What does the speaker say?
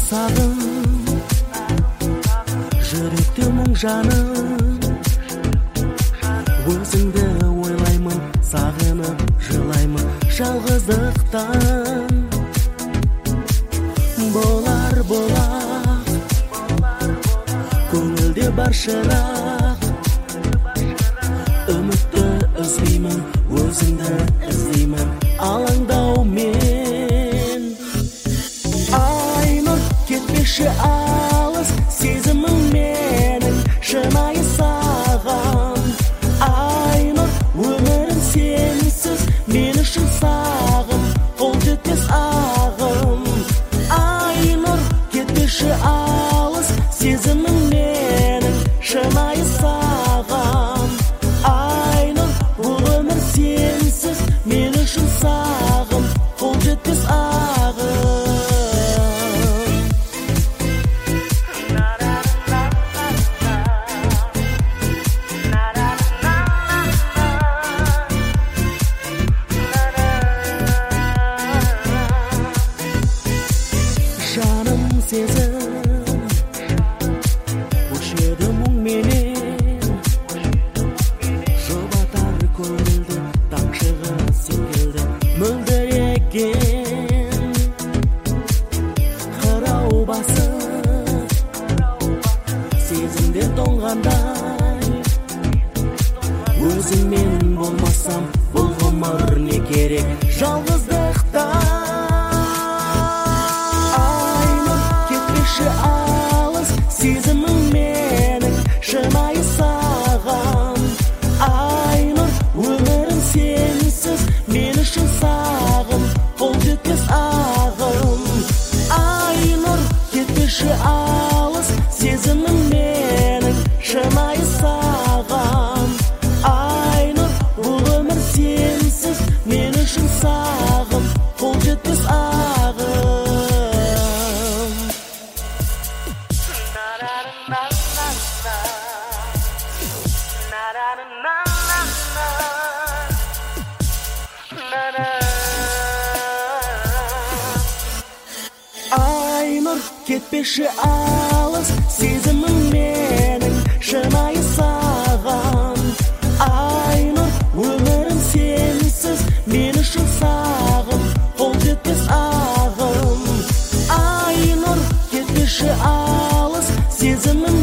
сағым, жүректе мұң жаным, өзіңді ойлаймын, сағынып жылаймын жалғыздықтан. Болар көңілде бар шырақ, үмітті үзбеймін, өзіңді іздеймін алаңдаумен. Айнұр кетпеші алыс, сезімім менің шынайы саған. Айнұр өмірім сенсіз, мен үшін сағым, қол жетпес ағым. Айнұр кетпеші алыс, сезімім менің шынайы саған. Айнұр бұл өмір сенсіз, мен үшін сағым, қол жетпес ағым. Жаным сезім өшеді мұңменен, жұбатар көңілді тамшығы секілді мөлдіреген. Қырау басып сезімде тоңғандай, өзіңмен болмасам бұл ғұмыр не керек жалғыздықта. Алыс, сезімім менің шынайы саған. Айнұр өмірім сенсіз, мен үшін сағым, қол жетпес ағым. Айнұр кетпеші алыс, сезімім менің шынайы саған. Айнұр бұл өмір сенсіз, мен үшін сағым, қол жетпес ағым. Айнұр кетпеші алыс, сезімім менің шынайы саған. Айнұр өмірім сенсіз, мен үшін сағым, қол жетпес ағым. Айнұр кетпеші алыс, сезімім